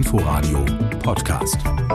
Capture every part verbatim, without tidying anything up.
Inforadio Podcast.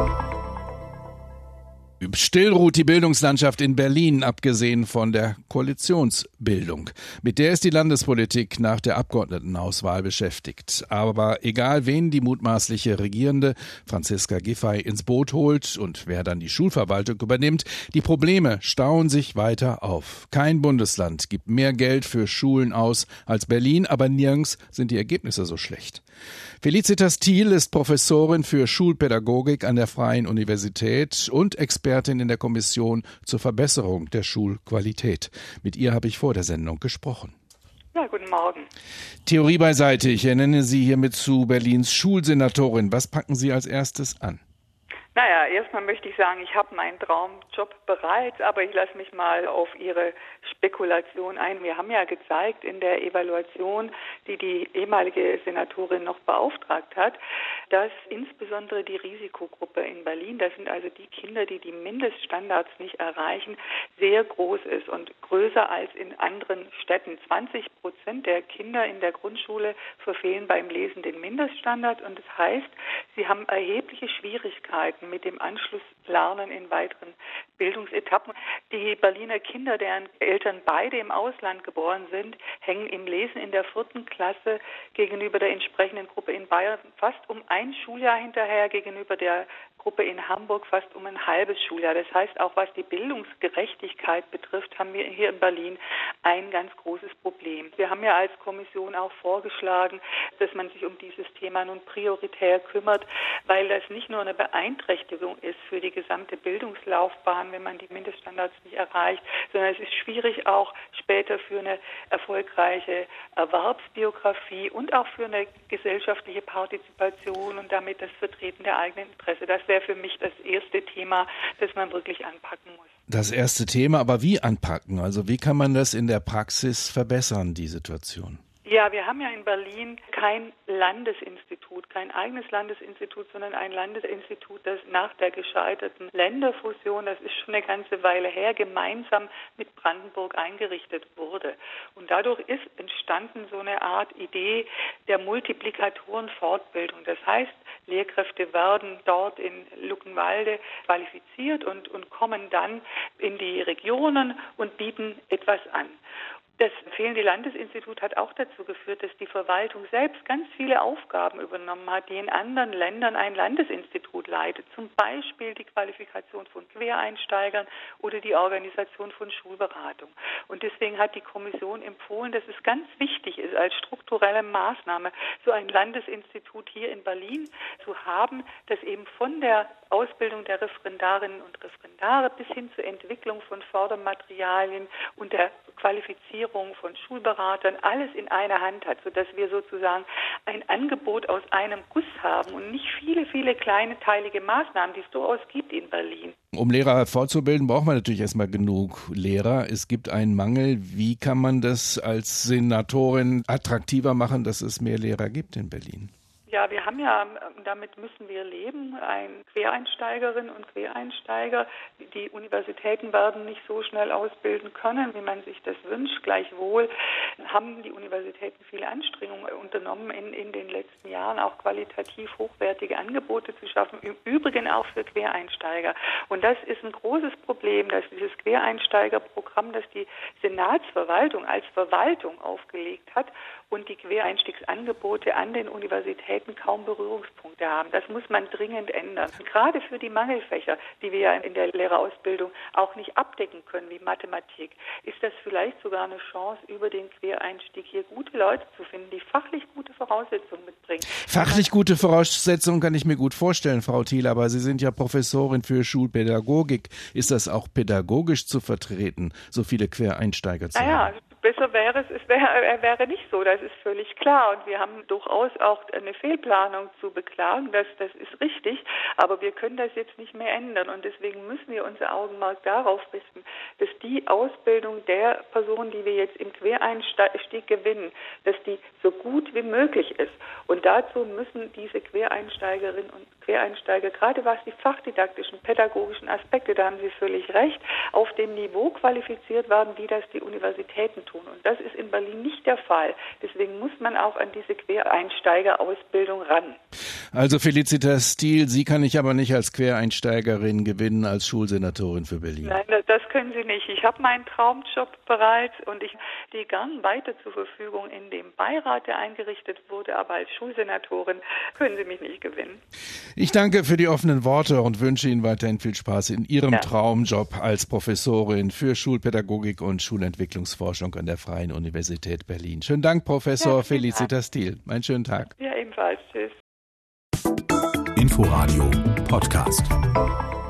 Still ruht die Bildungslandschaft in Berlin, abgesehen von der Koalitionsbildung. Mit der ist die Landespolitik nach der Abgeordnetenauswahl beschäftigt. Aber egal, wen die mutmaßliche Regierende Franziska Giffey ins Boot holt und wer dann die Schulverwaltung übernimmt, die Probleme stauen sich weiter auf. Kein Bundesland gibt mehr Geld für Schulen aus als Berlin, aber nirgends sind die Ergebnisse so schlecht. Felicitas Thiel ist Professorin für Schulpädagogik an der Freien Universität und Expertin in der Kommission zur Verbesserung der Schulqualität. Mit ihr habe ich vor der Sendung gesprochen. Ja, guten Morgen. Theorie beiseite, ich ernenne Sie hiermit zu Berlins Schulsenatorin. Was packen Sie als erstes an? Naja, erstmal möchte ich sagen, ich habe meinen Traumjob bereits, aber ich lasse mich mal auf Ihre Spekulation ein. Wir haben ja gezeigt in der Evaluation, die die ehemalige Senatorin noch beauftragt hat, dass insbesondere die Risikogruppe in Berlin, das sind also die Kinder, die die Mindeststandards nicht erreichen, sehr groß ist und größer als in anderen Städten. zwanzig Prozent der Kinder in der Grundschule verfehlen beim Lesen den Mindeststandard und das heißt, sie haben erhebliche Schwierigkeiten mit dem Anschlusslernen in weiteren Bildungsetappen. Die Berliner Kinder, deren Eltern beide im Ausland geboren sind, hängen im Lesen in der vierten Klasse gegenüber der entsprechenden Gruppe in Bayern fast um ein Schuljahr hinterher, gegenüber der Gruppe in Hamburg fast um ein halbes Schuljahr. Das heißt, auch was die Bildungsgerechtigkeit betrifft, haben wir hier in Berlin ein ganz großes Problem. Wir haben ja als Kommission auch vorgeschlagen, dass man sich um dieses Thema nun prioritär kümmert, weil das nicht nur eine Beeinträchtigung ist für die gesamte Bildungslaufbahn, wenn man die Mindeststandards nicht erreicht, sondern es ist schwierig auch später für eine erfolgreiche Erwerbsbiografie und auch für eine gesellschaftliche Partizipation und damit das Vertreten der eigenen Interesse. Das wäre für mich das erste Thema, das man wirklich anpacken muss. Das erste Thema, aber wie anpacken? Also wie kann man das in der Praxis verbessern, die Situation? Ja, wir haben ja in Berlin kein Landesinstitut, kein eigenes Landesinstitut, sondern ein Landesinstitut, das nach der gescheiterten Länderfusion, das ist schon eine ganze Weile her, gemeinsam mit Brandenburg eingerichtet wurde. Und dadurch ist entstanden so eine Art Idee der Multiplikatorenfortbildung. Das heißt, Lehrkräfte werden dort in Luckenwalde qualifiziert und, und kommen dann in die Regionen und bieten etwas an. Das fehlende Landesinstitut hat auch dazu geführt, dass die Verwaltung selbst ganz viele Aufgaben übernommen hat, die in anderen Ländern ein Landesinstitut leitet. Zum Beispiel die Qualifikation von Quereinsteigern oder die Organisation von Schulberatung. Und deswegen hat die Kommission empfohlen, dass es ganz wichtig ist, als strukturelle Maßnahme so ein Landesinstitut hier in Berlin zu haben, das eben von der Ausbildung der Referendarinnen und Referendare bis hin zur Entwicklung von Fördermaterialien und der Qualifizierung von Schulberatern alles in einer Hand hat, sodass wir sozusagen ein Angebot aus einem Guss haben und nicht viele, viele kleine teilige Maßnahmen, die es durchaus gibt in Berlin. Um Lehrer hervorzubilden, braucht man natürlich erstmal genug Lehrer. Es gibt einen Mangel. Wie kann man das als Senatorin attraktiver machen, dass es mehr Lehrer gibt in Berlin? Ja, wir haben ja, damit müssen wir leben, ein Quereinsteigerinnen und Quereinsteiger. Die Universitäten werden nicht so schnell ausbilden können, wie man sich das wünscht. Gleichwohl haben die Universitäten viele Anstrengungen unternommen, in, in den letzten Jahren auch qualitativ hochwertige Angebote zu schaffen, im Übrigen auch für Quereinsteiger. Und das ist ein großes Problem, dass dieses Quereinsteigerprogramm, das die Senatsverwaltung als Verwaltung aufgelegt hat und die Quereinstiegsangebote an den Universitäten kaum Berührungspunkte haben. Das muss man dringend ändern. Und gerade für die Mangelfächer, die wir ja in der Lehrerausbildung auch nicht abdecken können, wie Mathematik, ist das vielleicht sogar eine Chance, über den Quereinstieg hier gute Leute zu finden, die fachlich gute Voraussetzungen mitbringen. Fachlich gute Voraussetzungen kann ich mir gut vorstellen, Frau Thiel, aber Sie sind ja Professorin für Schulpädagogik. Ist das auch pädagogisch zu vertreten, so viele Quereinsteiger zu naja, haben? Besser wäre es, es wäre, er wäre nicht so, das ist völlig klar. Und wir haben durchaus auch eine Fehlplanung zu beklagen, das, das ist richtig, aber wir können das jetzt nicht mehr ändern. Und deswegen müssen wir unser Augenmerk darauf richten, dass die Ausbildung der Personen, die wir jetzt im Quereinstieg gewinnen, dass die so gut wie möglich ist. Und dazu müssen diese Quereinsteigerinnen und Quereinsteiger, gerade was die fachdidaktischen, pädagogischen Aspekte, da haben Sie völlig recht, auf dem Niveau qualifiziert werden, wie das die Universitäten tun. Und das ist in Berlin nicht der Fall. Deswegen muss man auch an diese Quereinsteigerausbildung ran. Also Felicitas Stiel, Sie kann ich aber nicht als Quereinsteigerin gewinnen, als Schulsenatorin für Berlin. Nein, das können Sie nicht. Ich habe meinen Traumjob bereits und ich stehe gern weiter zur Verfügung in dem Beirat, der eingerichtet wurde, aber als Schulsenatorin können Sie mich nicht gewinnen. Ich danke für die offenen Worte und wünsche Ihnen weiterhin viel Spaß in Ihrem ja. Traumjob als Professorin für Schulpädagogik und Schulentwicklungsforschung an der Freien Universität Berlin. Schönen Dank, Professor ja, Felicitas Stiel. Einen schönen Tag. Ja, ebenfalls. Tschüss. Inforadio Podcast.